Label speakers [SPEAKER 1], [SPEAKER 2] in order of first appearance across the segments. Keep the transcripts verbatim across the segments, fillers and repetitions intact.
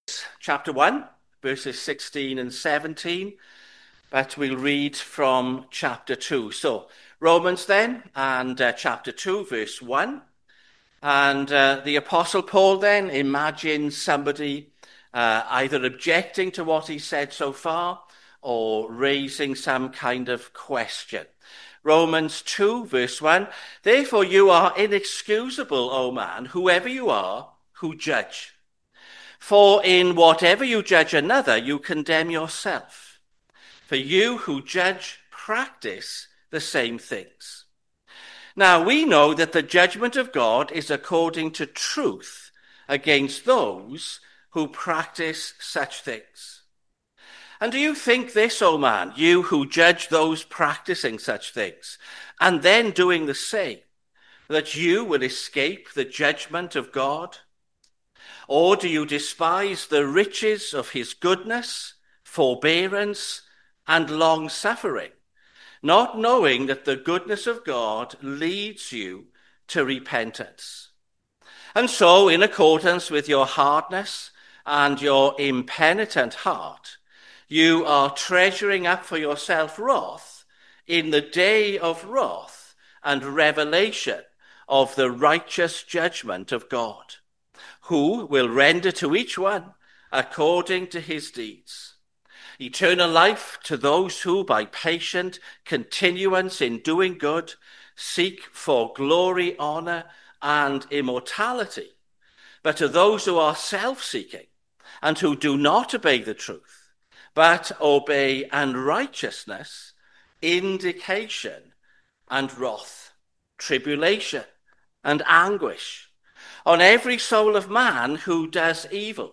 [SPEAKER 1] chapter one, verses sixteen and seventeen, but we'll read from chapter two. So, Romans then, and uh, chapter two, verse one. And uh, the Apostle Paul then imagines somebody uh, either objecting to what he said so far or raising some kind of question. Romans two, verse one, "Therefore you are inexcusable, O man, whoever you are, who judge. For in whatever you judge another, you condemn yourself. For you who judge practice the same things. Now we know that the judgment of God is according to truth against those who practice such things. And do you think this, O man, you who judge those practicing such things, and then doing the same, that you will escape the judgment of God? Or do you despise the riches of his goodness, forbearance, and long-suffering, not knowing that the goodness of God leads you to repentance? And so, in accordance with your hardness and your impenitent heart, you are treasuring up for yourself wrath in the day of wrath and revelation of the righteous judgment of God, who will render to each one according to his deeds. Eternal life to those who, by patient continuance in doing good, seek for glory, honor, and immortality. But to those who are self-seeking and who do not obey the truth, but obey unrighteousness, indignation and wrath, tribulation and anguish on every soul of man who does evil,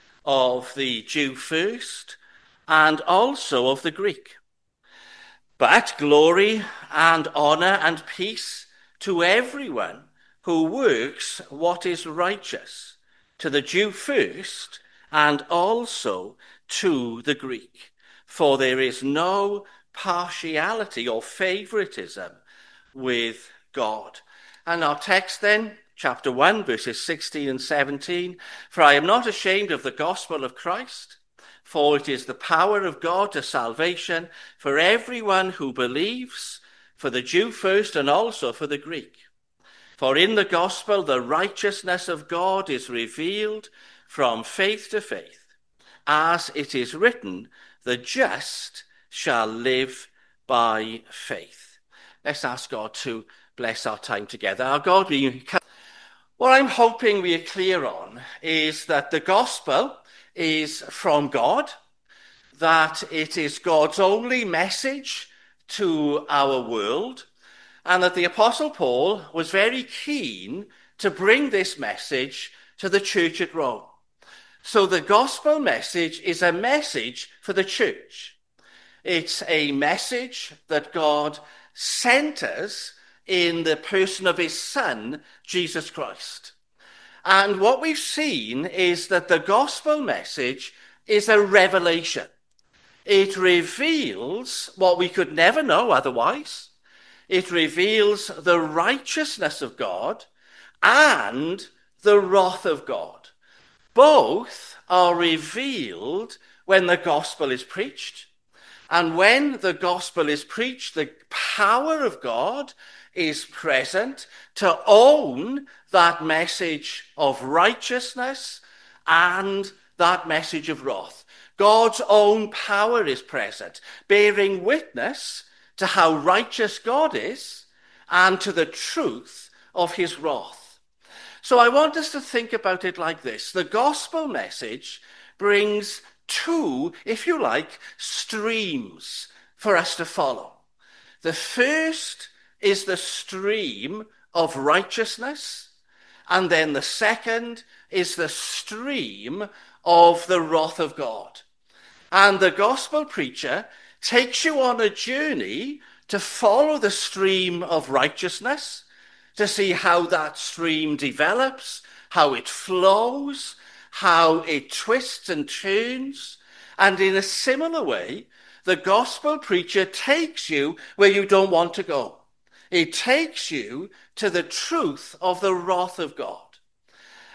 [SPEAKER 1] of the Jew first, and also of the Greek. But glory and honor and peace to everyone who works what is righteous, to the Jew first, and also to the Greek. For there is no partiality or favoritism with God." And our text then, chapter one, verses sixteen and seventeen, "For I am not ashamed of the gospel of Christ, for it is the power of God to salvation for everyone who believes, for the Jew first and also for the Greek. For in the gospel the righteousness of God is revealed from faith to faith, as it is written, the just shall live by faith." Let's ask God to bless our time together. Our God, we What I'm hoping we are clear on is that the gospel is from God, that it is God's only message to our world, and that the Apostle Paul was very keen to bring this message to the church at Rome. So the gospel message is a message for the church. It's a message that God sent us in the person of his Son, Jesus Christ. And what we've seen is that the gospel message is a revelation. It reveals what we could never know otherwise. It reveals the righteousness of God and the wrath of God. Both are revealed when the gospel is preached. And when the gospel is preached, the power of God is present to own that message of righteousness and that message of wrath. God's own power is present, bearing witness to how righteous God is and to the truth of his wrath. So I want us to think about it like this. The gospel message brings two, if you like, streams for us to follow. The first is the stream of righteousness, and then the second is the stream of the wrath of God. And the gospel preacher takes you on a journey to follow the stream of righteousness, to see how that stream develops, how it flows, how it twists and turns. And in a similar way, the gospel preacher takes you where you don't want to go. It takes you to the truth of the wrath of God.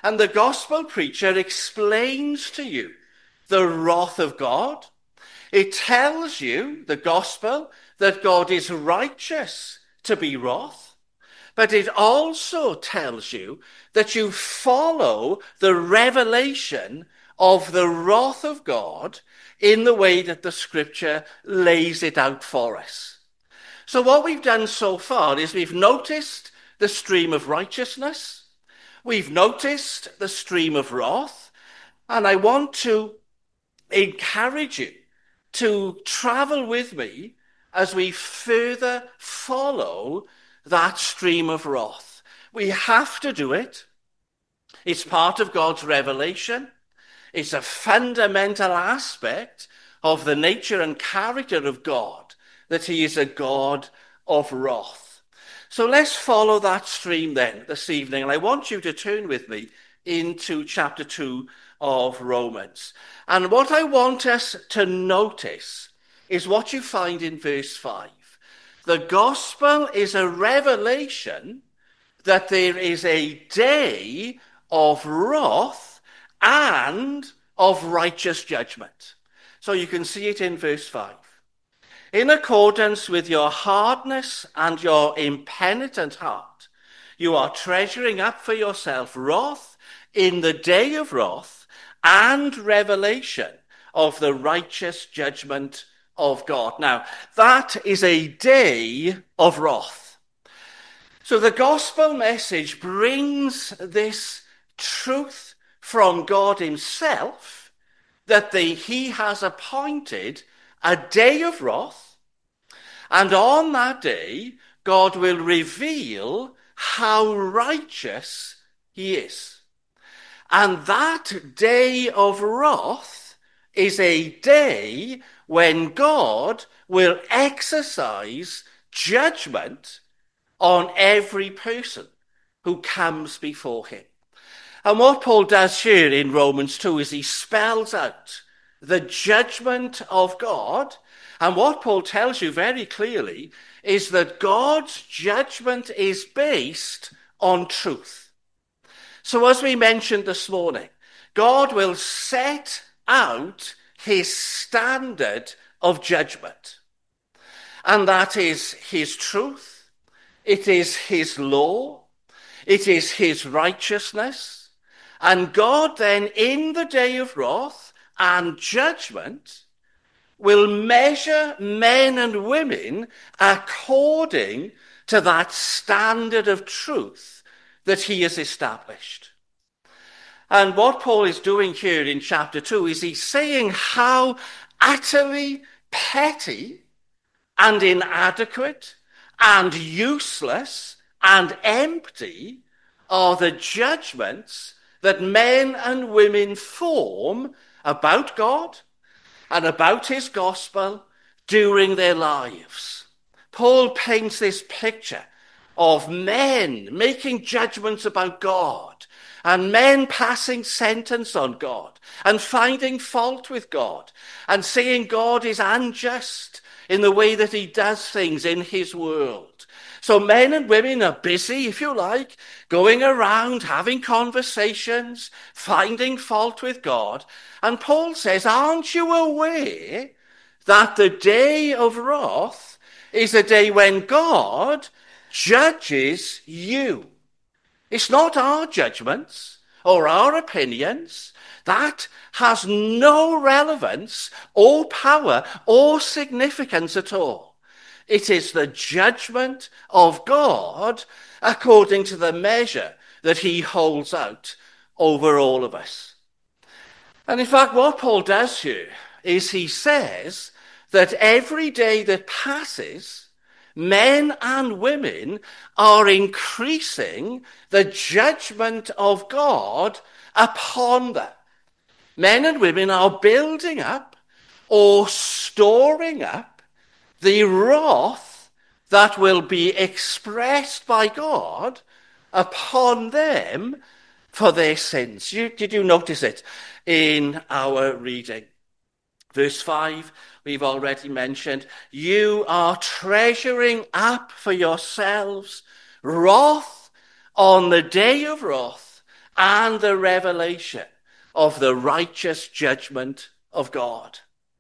[SPEAKER 1] And the gospel preacher explains to you the wrath of God. It tells you, the gospel, that God is righteous to be wroth. But it also tells you that you follow the revelation of the wrath of God in the way that the scripture lays it out for us. So what we've done so far is we've noticed the stream of righteousness. We've noticed the stream of wrath. And I want to encourage you to travel with me as we further follow that stream of wrath. We have to do it. It's part of God's revelation. It's a fundamental aspect of the nature and character of God, that he is a God of wrath. So let's follow that stream then this evening. And I want you to turn with me into chapter two of Romans. And what I want us to notice is what you find in verse five. The gospel is a revelation that there is a day of wrath and of righteous judgment. So you can see it in verse five. In accordance with your hardness and your impenitent heart, you are treasuring up for yourself wrath in the day of wrath and revelation of the righteous judgment of God. Now, that is a day of wrath. So the gospel message brings this truth from God himself that the, he has appointed a day of wrath, and on that day, God will reveal how righteous he is. And that day of wrath is a day when God will exercise judgment on every person who comes before him. And what Paul does here in Romans two is he spells out the judgment of God. And what Paul tells you very clearly is that God's judgment is based on truth. So as we mentioned this morning, God will set out his standard of judgment. And that is his truth. It is his law. It is his righteousness. And God then, in the day of wrath and judgment, will measure men and women according to that standard of truth that he has established. And what Paul is doing here in chapter two is he's saying how utterly petty and inadequate and useless and empty are the judgments that men and women form about God and about his gospel during their lives. Paul paints this picture of men making judgments about God and men passing sentence on God and finding fault with God and saying God is unjust in the way that he does things in his world. So men and women are busy, if you like, going around, having conversations, finding fault with God. And Paul says, aren't you aware that the day of wrath is a day when God judges you? It's not our judgments or our opinions. That has no relevance or power or significance at all. It is the judgment of God according to the measure that he holds out over all of us. And in fact, what Paul does here is he says that every day that passes, men and women are increasing the judgment of God upon them. Men and women are building up or storing up the wrath that will be expressed by God upon them for their sins. You, did you notice it in our reading? Verse five, we've already mentioned, you are treasuring up for yourselves wrath on the day of wrath and the revelation of the righteous judgment of God.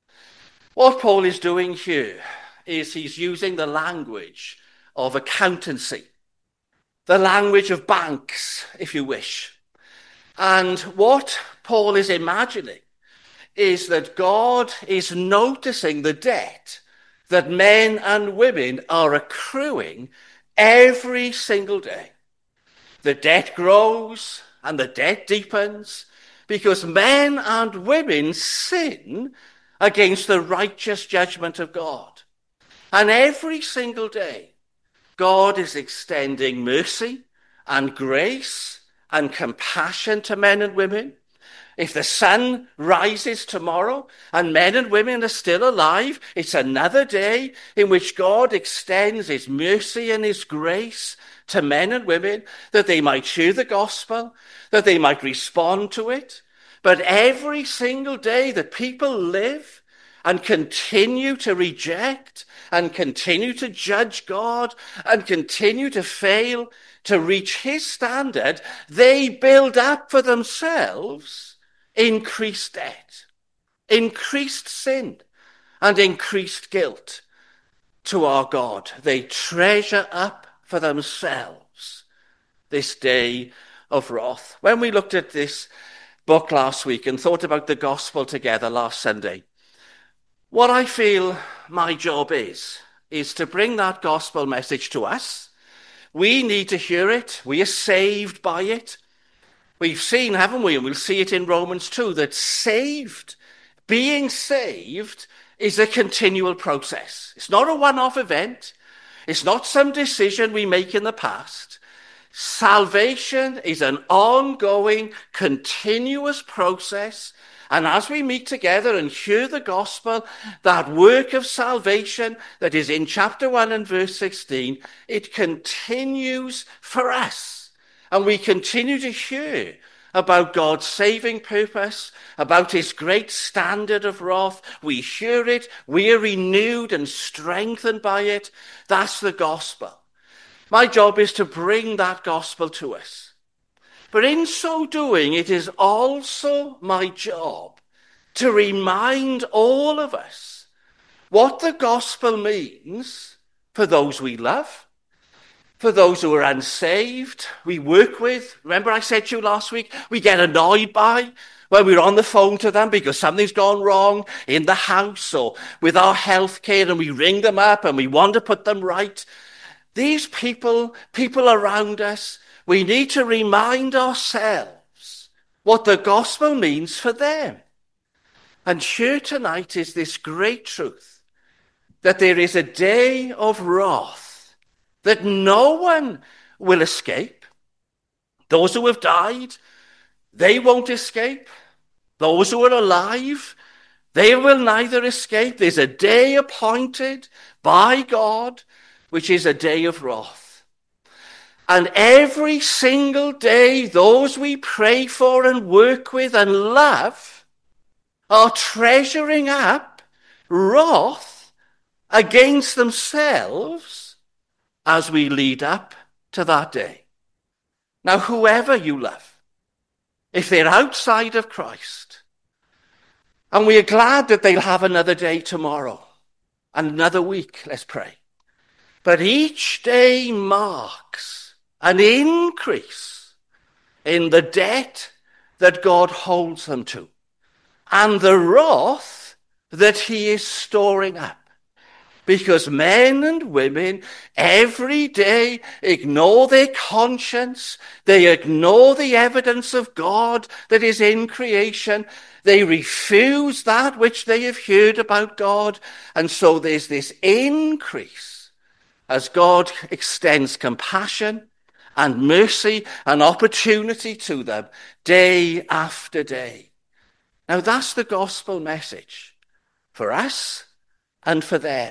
[SPEAKER 1] What Paul is doing here is he's using the language of accountancy, the language of banks, if you wish. And what Paul is imagining is that God is noticing the debt that men and women are accruing every single day. The debt grows and the debt deepens because men and women sin against the righteous judgment of God. And every single day, God is extending mercy and grace and compassion to men and women. If the sun rises tomorrow and men and women are still alive, it's another day in which God extends his mercy and his grace to men and women that they might hear the gospel, that they might respond to it. But every single day that people live and continue to reject and continue to judge God and continue to fail to reach his standard, they build up for themselves increased debt, increased sin, and increased guilt to our God. They treasure up for themselves this day of wrath. When we looked at this book last week and thought about the gospel together last Sunday, what I feel my job is, is to bring that gospel message to us. We need to hear it. We are saved by it. We've seen, haven't we, and we'll see it in Romans two, that saved, being saved, is a continual process. It's not a one-off event. It's not some decision we make in the past. Salvation is an ongoing, continuous process. And as we meet together and hear the gospel, that work of salvation that is in chapter one and verse sixteen, it continues for us. And we continue to hear about God's saving purpose, about his great standard of wrath. We hear it. We are renewed and strengthened by it. That's the gospel. My job is to bring that gospel to us. But in so doing, it is also my job to remind all of us what the gospel means for those we love, for those who are unsaved, we work with. Remember I said to you last week, we get annoyed by when we're on the phone to them because something's gone wrong in the house or with our health care, and we ring them up and we want to put them right. These people, people around us, we need to remind ourselves what the gospel means for them. And here tonight is this great truth, that there is a day of wrath that no one will escape. Those who have died, they won't escape. Those who are alive, they will neither escape. There's a day appointed by God, which is a day of wrath. And every single day, those we pray for and work with and love are treasuring up wrath against themselves as we lead up to that day. Now, whoever you love, if they're outside of Christ, and we are glad that they'll have another day tomorrow, and another week, let's pray. But each day marks an increase in the debt that God holds them to, and the wrath that he is storing up. Because men and women every day ignore their conscience. They ignore the evidence of God that is in creation. They refuse that which they have heard about God. And so there's this increase as God extends compassion and mercy and opportunity to them day after day. Now that's the gospel message for us and for them.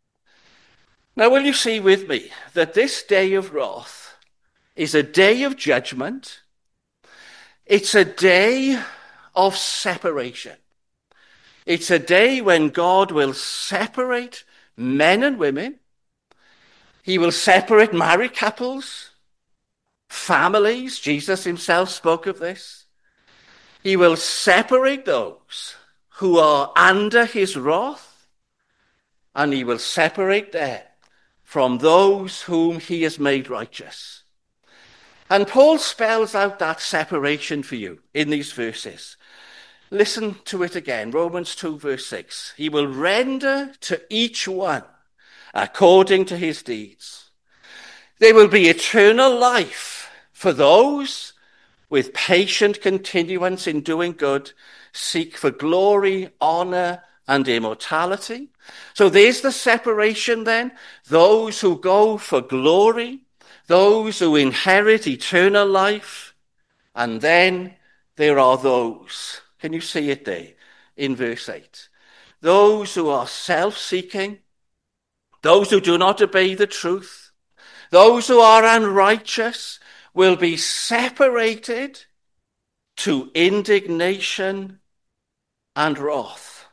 [SPEAKER 1] Now, will you see with me that this day of wrath is a day of judgment? It's a day of separation. It's a day when God will separate men and women. He will separate married couples families. Jesus himself spoke of this. He will separate those who are under his wrath, and he will separate them from those whom he has made righteous. And Paul spells out that separation for you in these verses. Listen to it again. Romans two verse six. He will render to each one according to his deeds. There will be eternal life for those with patient continuance in doing good, seek for glory, honor, and immortality. So there's the separation then. Those who go for glory, those who inherit eternal life, and then there are those, can you see it there in verse eight? Those who are self-seeking, those who do not obey the truth, those who are unrighteous will be separated to indignation and wrath.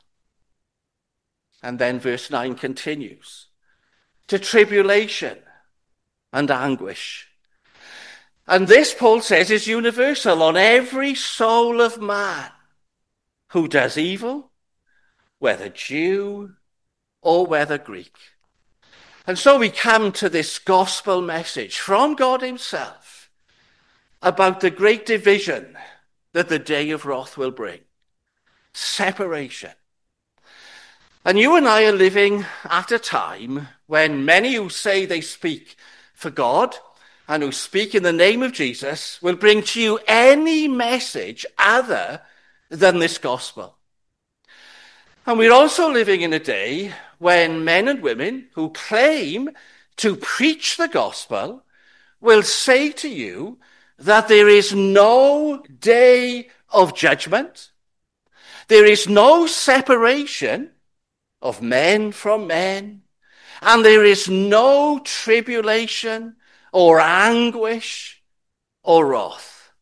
[SPEAKER 1] And then verse nine continues, to tribulation and anguish. And this, Paul says, is universal on every soul of man who does evil, whether Jew or whether Greek. And so we come to this gospel message from God himself about the great division that the day of wrath will bring. Separation. And you and I are living at a time when many who say they speak for God and who speak in the name of Jesus will bring to you any message other than this gospel. And we're also living in a day when men and women who claim to preach the gospel will say to you that there is no day of judgment, there is no separation of men from men, and there is no tribulation or anguish or wrath.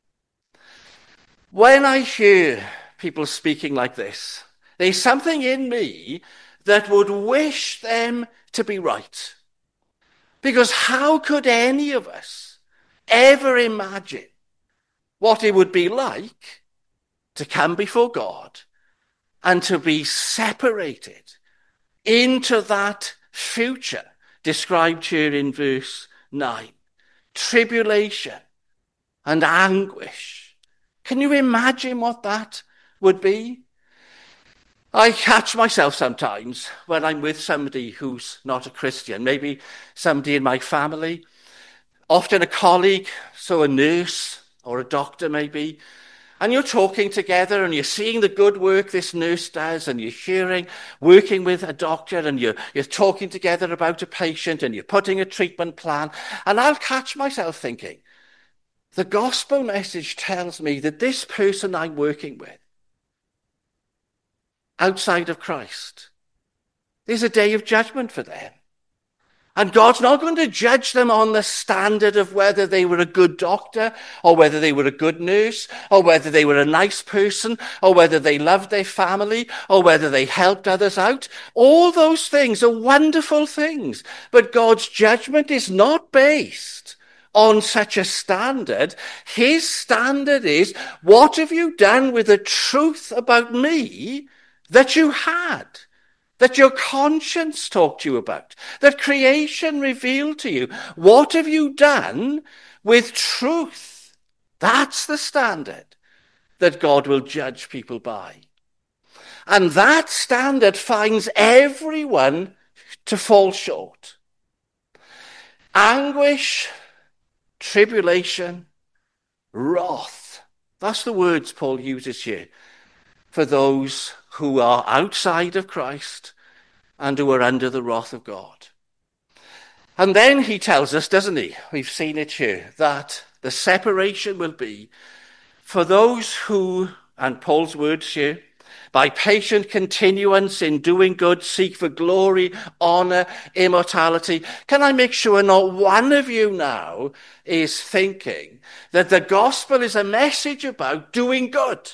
[SPEAKER 1] When I hear people speaking like this, there's something in me that would wish them to be right. Because how could any of us ever imagine what it would be like to come before God and to be separated into that future described here in verse nine? Tribulation and anguish. Can you imagine what that would be? I catch myself sometimes when I'm with somebody who's not a Christian, maybe somebody in my family, often a colleague, so a nurse or a doctor maybe, and you're talking together and you're seeing the good work this nurse does, and you're hearing, working with a doctor, and you're, you're talking together about a patient, and you're putting a treatment plan, and I'll catch myself thinking, the gospel message tells me that this person I'm working with, outside of Christ, there's a day of judgment for them. And God's not going to judge them on the standard of whether they were a good doctor, or whether they were a good nurse, or whether they were a nice person, or whether they loved their family, or whether they helped others out. All those things are wonderful things. But God's judgment is not based on such a standard. His standard is, what have you done with the truth about me that you had, that your conscience talked to you about, that creation revealed to you? What have you done with truth? That's the standard that God will judge people by. And that standard finds everyone to fall short. Anguish, tribulation, wrath. That's the words Paul uses here for those who are outside of Christ and who are under the wrath of God. And then he tells us, doesn't he? We've seen it here, that the separation will be for those who, and Paul's words here, by patient continuance in doing good, seek for glory, honor, immortality. Can I make sure not one of you now is thinking that the gospel is a message about doing good,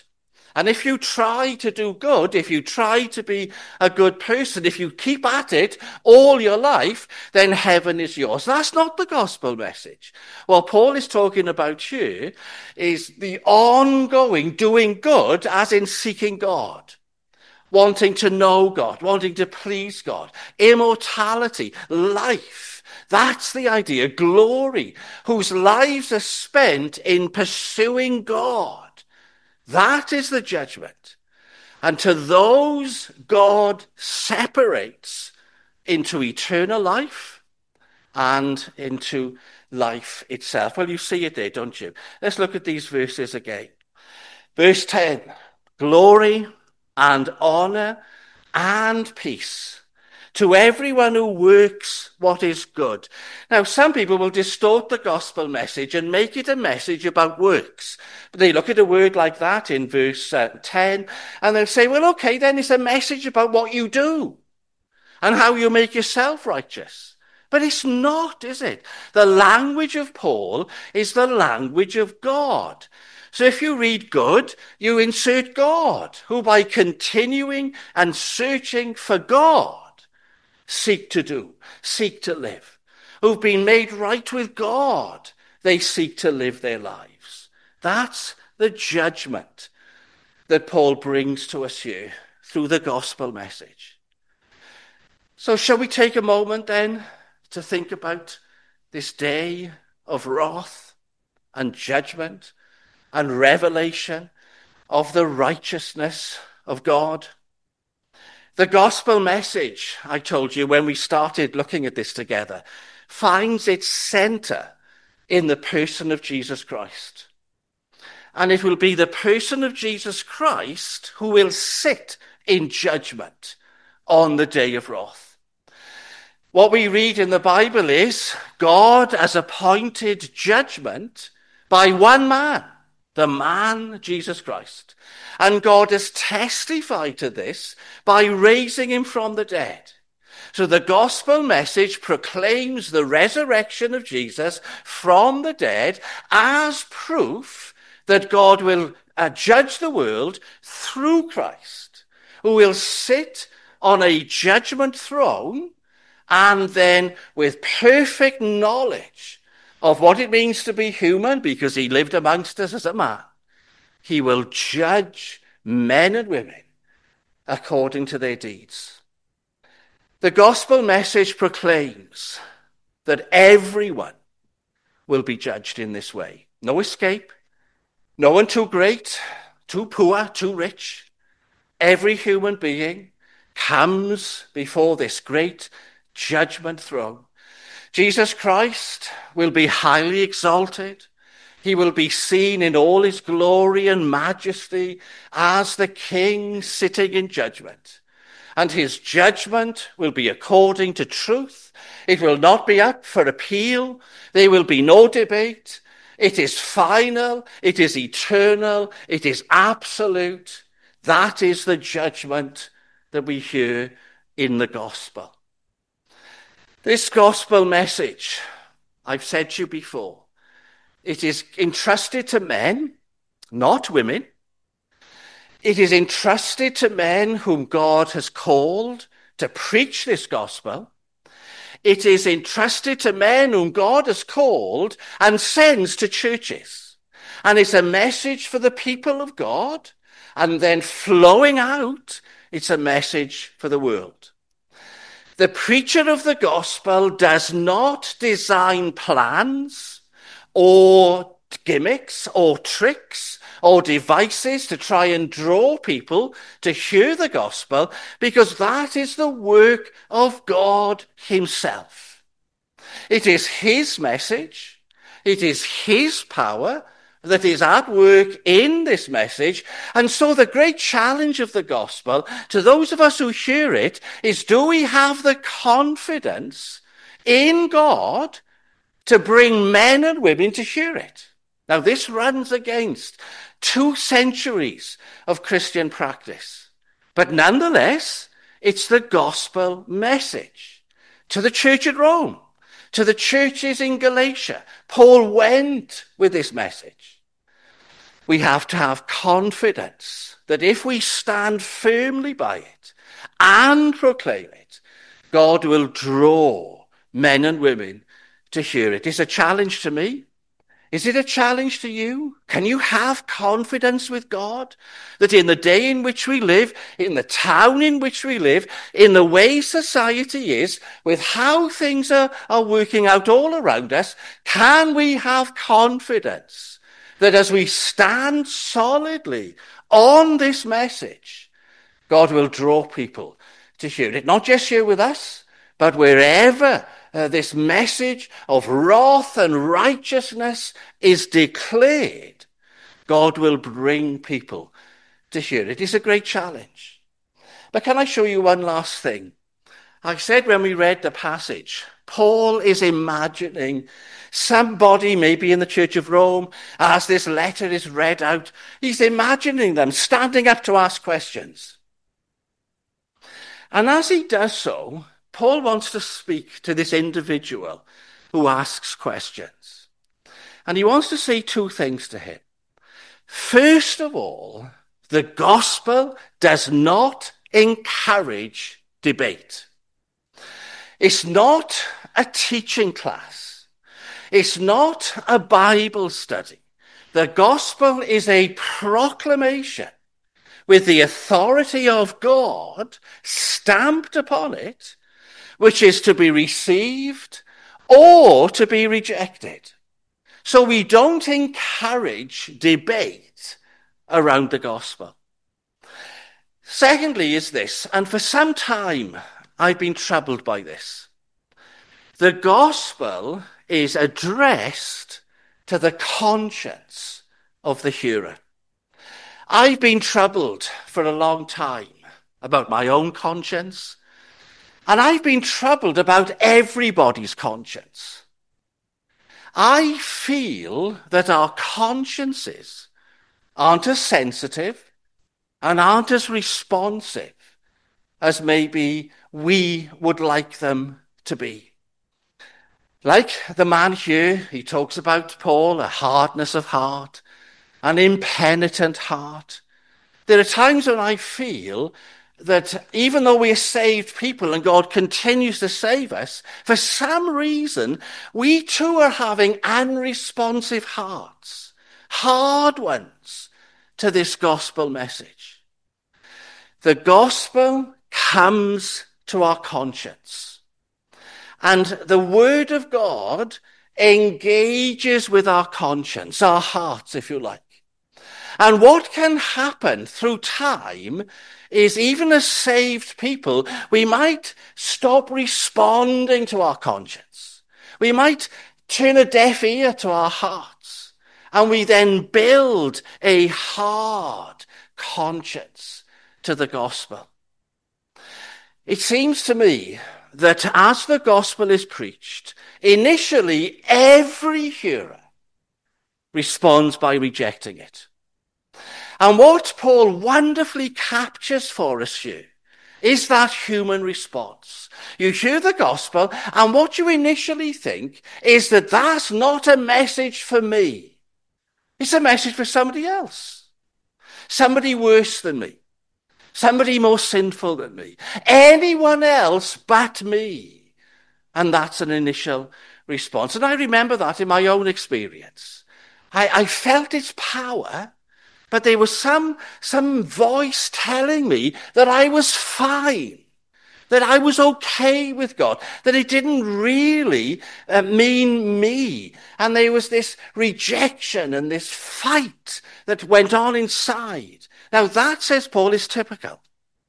[SPEAKER 1] And if you try to do good, if you try to be a good person, if you keep at it all your life, then heaven is yours. That's not the gospel message. What Paul is talking about here is the ongoing doing good, as in seeking God, wanting to know God, wanting to please God, immortality, life. That's the idea, glory, whose lives are spent in pursuing God. That is the judgment. And to those, God separates into eternal life and into life itself. Well, you see it there, don't you? Let's look at these verses again. Verse ten, glory and honor and peace to everyone who works what is good. Now, some people will distort the gospel message and make it a message about works. They look at a word like that in verse uh, ten, and they'll say, well, okay, then it's a message about what you do and how you make yourself righteous. But it's not, is it? The language of Paul is the language of God. So if you read good, you insert God, who by continuing and searching for God, seek to do, seek to live. Who've been made right with God, they seek to live their lives. That's the judgment that Paul brings to us here through the gospel message. So shall we take a moment then to think about this day of wrath and judgment and revelation of the righteousness of God? The gospel message, I told you when we started looking at this together, finds its center in the person of Jesus Christ. And it will be the person of Jesus Christ who will sit in judgment on the day of wrath. What we read in the Bible is God has appointed judgment by one man, the man Jesus Christ. And God has testified to this by raising him from the dead. So the gospel message proclaims the resurrection of Jesus from the dead as proof that God will uh, judge the world through Christ, who will sit on a judgment throne and then with perfect knowledge of what it means to be human, because he lived amongst us as a man, he will judge men and women according to their deeds. The gospel message proclaims that everyone will be judged in this way. No escape. No one too great, too poor, too rich. Every human being comes before this great judgment throne. Jesus Christ will be highly exalted. He will be seen in all his glory and majesty as the King sitting in judgment. And his judgment will be according to truth. It will not be up for appeal. There will be no debate. It is final. It is eternal. It is absolute. That is the judgment that we hear in the gospel. This gospel message, I've said to you before, it is entrusted to men, not women. It is entrusted to men whom God has called to preach this gospel. It is entrusted to men whom God has called and sends to churches. And it's a message for the people of God. And then flowing out, it's a message for the world. The preacher of the gospel does not design plans or gimmicks or tricks or devices to try and draw people to hear the gospel, because that is the work of God himself. It is his message. It is his power that is at work in this message. And so the great challenge of the gospel to those of us who hear it is, do we have the confidence in God to bring men and women to hear it? Now, this runs against two centuries of Christian practice. But nonetheless, it's the gospel message to the church at Rome, to the churches in Galatia. Paul went with this message. We have to have confidence that if we stand firmly by it and proclaim it, God will draw men and women to hear it. It's a challenge to me. Is it a challenge to you? Can you have confidence with God that in the day in which we live, in the town in which we live, in the way society is, with how things are, are working out all around us, can we have confidence that as we stand solidly on this message, God will draw people to hear it, not just here with us, but wherever uh, this message of wrath and righteousness is declared, God will bring people to hear it. It's a great challenge. But can I show you one last thing? I said when we read the passage, Paul is imagining somebody, maybe in the Church of Rome, as this letter is read out, he's imagining them standing up to ask questions. And as he does so, Paul wants to speak to this individual who asks questions. And he wants to say two things to him. First of all, the gospel does not encourage debate. It's not a teaching class. It's not a Bible study. The gospel is a proclamation with the authority of God stamped upon it, which is to be received or to be rejected. So we don't encourage debate around the gospel. Secondly is this, and for some time I've been troubled by this. The gospel is addressed to the conscience of the hearer. I've been troubled for a long time about my own conscience, and I've been troubled about everybody's conscience. I feel that our consciences aren't as sensitive and aren't as responsive as maybe we would like them to be. Like the man here, he talks about, Paul, a hardness of heart, an impenitent heart. There are times when I feel that even though we are saved people and God continues to save us, for some reason, we too are having unresponsive hearts, hard ones, to this gospel message. The gospel comes to our conscience, and the word of God engages with our conscience, our hearts, if you like. And what can happen through time is, even as saved people, we might stop responding to our conscience. We might turn a deaf ear to our hearts, and we then build a hard conscience to the gospel. It seems to me that as the gospel is preached, initially every hearer responds by rejecting it. And what Paul wonderfully captures for us here is that human response. You hear the gospel, and what you initially think is that that's not a message for me. It's a message for somebody else. Somebody worse than me. Somebody more sinful than me. Anyone else but me. And that's an initial response. And I remember that in my own experience. I, I felt its power, but there was some, some voice telling me that I was fine, that I was okay with God, that it didn't really uh, mean me. And there was this rejection and this fight that went on inside. Now that, says Paul, is typical.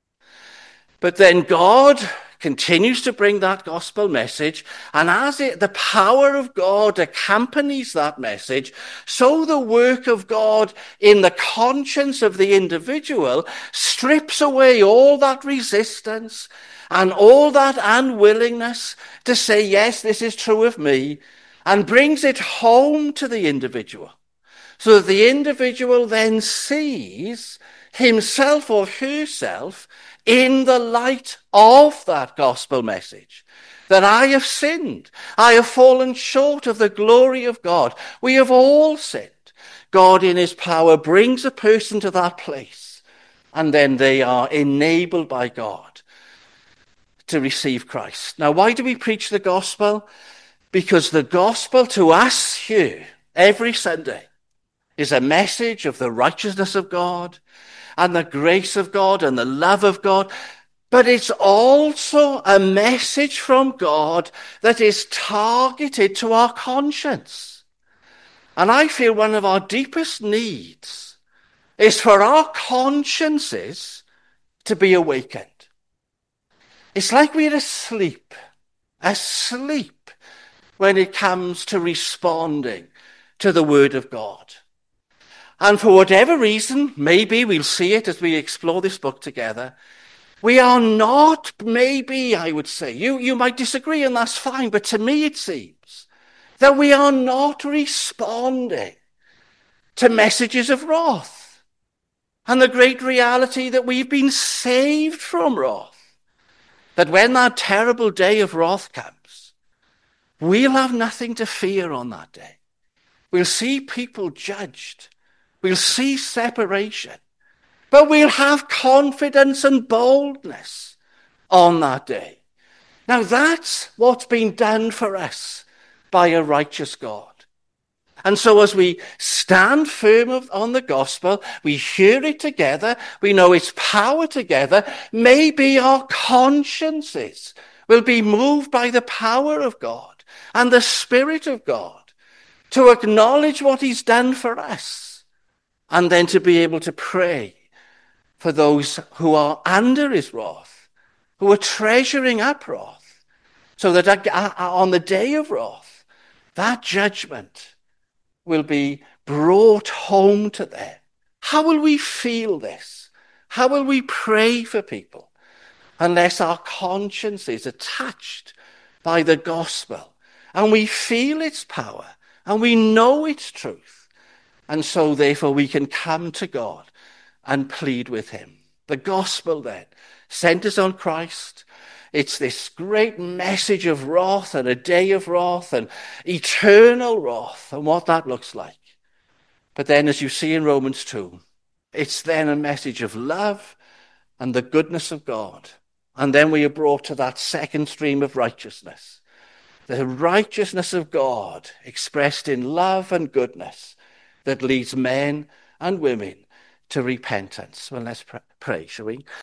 [SPEAKER 1] But then God continues to bring that gospel message, and as it, the power of God accompanies that message, so the work of God in the conscience of the individual strips away all that resistance and all that unwillingness to say, yes, this is true of me, and brings it home to the individual, so that the individual then sees himself or herself in the light of that gospel message, that I have sinned. I have fallen short of the glory of God. We have all sinned. God in his power brings a person to that place and then they are enabled by God to receive Christ. Now, why do we preach the gospel? Because the gospel to us here every Sunday is a message of the righteousness of God and the grace of God and the love of God. But it's also a message from God that is targeted to our conscience. And I feel one of our deepest needs is for our consciences to be awakened. It's like we're asleep, asleep when it comes to responding to the word of God. And for whatever reason, maybe we'll see it as we explore this book together, we are not, maybe I would say, you, you might disagree and that's fine, but to me it seems that we are not responding to messages of wrath and the great reality that we've been saved from wrath. That when that terrible day of wrath comes, we'll have nothing to fear on that day. We'll see people judged. We'll see separation. But we'll have confidence and boldness on that day. Now that's what's been done for us by a righteous God. And so as we stand firm on the gospel, we hear it together, we know its power together, maybe our consciences will be moved by the power of God and the Spirit of God to acknowledge what he's done for us and then to be able to pray for those who are under his wrath, who are treasuring up wrath, so that on the day of wrath, that judgment will be brought home to them. How will we feel this? How will we pray for people unless our conscience is attached by the gospel and we feel its power and we know its truth? And so therefore we can come to God and plead with him. The gospel then centers on Christ. It's this great message of wrath and a day of wrath and eternal wrath and what that looks like. But then as you see in Romans two, it's then a message of love and the goodness of God. And then we are brought to that second stream of righteousness. The righteousness of God expressed in love and goodness that leads men and women to repentance. Well, let's pray, shall we?